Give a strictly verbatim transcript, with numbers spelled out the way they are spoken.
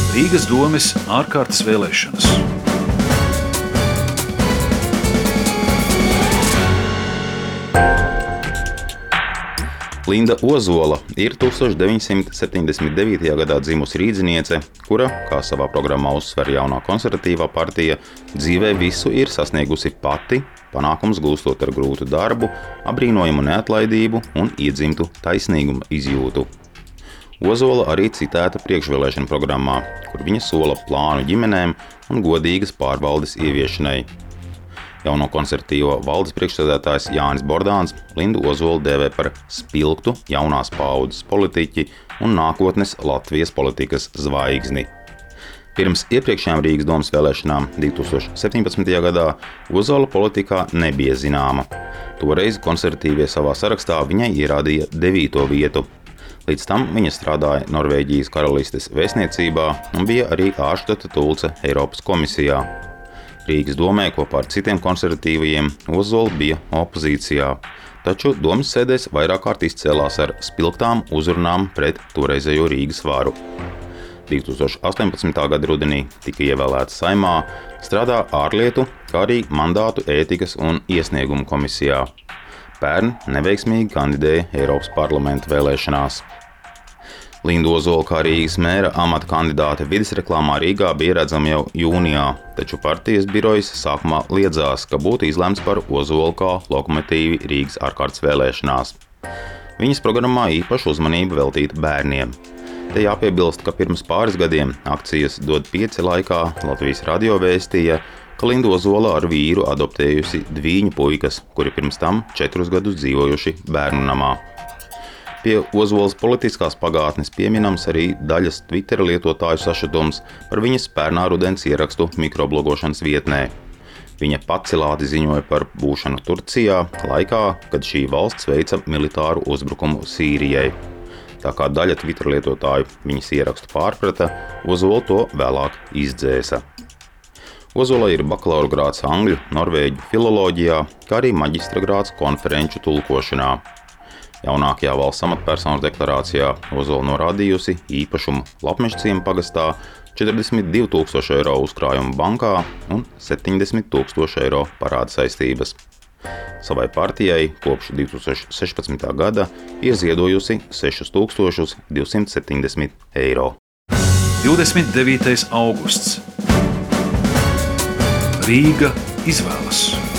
Rīgas domes ārkārtas vēlēšanas. Linda Ozola ir tūkstoš deviņsimt septiņdesmit devītajā gadā dzimusi rīdziniece, kura, kā savā programmā uzsver jaunā konservatīvā partija, dzīvē visu ir sasniegusi pati, panākums gūstot ar grūtu darbu, abrīnojamu neatlaidību un iedzimtu taisnīguma izjūtu. Ozola arī citēta priekšvēlēšanu programmā, kur viņa sola plānu ģimenēm un godīgas pārvaldes ieviešanai. Jauno konservatīvo valdes priekšsēdētājs Jānis Bordāns Lindu Ozolu dēvē par spilgtu jaunās paaudzes politiķi un nākotnes Latvijas politikas zvaigzni. Pirms iepriekšējām Rīgas domes vēlēšanām divi tūkstoši septiņpadsmitajā gadā Ozola politikā nebija zināma. Toreiz konservatīvie savā sarakstā viņai ierādīja devīto vietu. Līdz tam viņa strādāja Norvēģijas karalistes vēstniecībā un bija arī ārštata tulce Eiropas komisijā. Rīgas domē kopā ar citiem konservatīvajiem Ozola bija opozīcijā, taču domas sēdēs vairāk kārt izcēlās ar spilgtām uzrunām pret toreizējo Rīgas varu. divi tūkstoši astoņpadsmitā gada rudenī tika ievēlēta Saeimā, strādā ārlietu, kā arī mandātu ētikas un iesniegumu komisijā. Pērn neveiksmīgi kandidēja Eiropas parlamenta vēlēšanās. Linda Ozola kā Rīgas mēra amata kandidāte vides reklāmā Rīgā bija redzama jau jūnijā, taču partijas birojas sākumā liedzās, ka būtu izlemts par Ozolu kā lokomotīvi Rīgas ārkārtas vēlēšanās. Viņas programmā īpašu uzmanību veltīta bērniem. Te jāpiebilst, ka pirms pāris gadiem akcijas Dod pieci laikā Latvijas radio vēstīja, ka Linda Ozola ar vīru adoptējusi dvīņu puikas, kuri pirms tam četrus gadus dzīvojuši bērnu namā. Pie Ozolas politiskās pagātnes pieminams arī daļas Twitter lietotāju sašutums par viņas pērnā rudens ierakstu mikroblogošanas vietnē. Viņa pacilāti ziņoja par būšanu Turcijā laikā, kad šī valsts veica militāru uzbrukumu Sīrijai. Tā kā daļa Twitter lietotāju viņas ierakstu pārprata, Ozola to vēlāk izdzēsa. Ozola ir bakalaura grāds angļu, norvēģu filoloģijā, kā arī maģistra grāds konferenču tulkošanā. Jaunākajā valsts amatpersonas deklarācijā Ozola norādījusi īpašumu Lapmežciema pagastā, četrdesmit divi tūkstoši eiro uzkrājumu bankā un septiņdesmit tūkstoši eiro parāda saistības. Savai partijai kopš divi tūkstoši sešpadsmitā gada ieziedojusi sešus tūkstošus divsimt septiņdesmit eiro. divdesmit devītais augusts. Rīga izvēlas.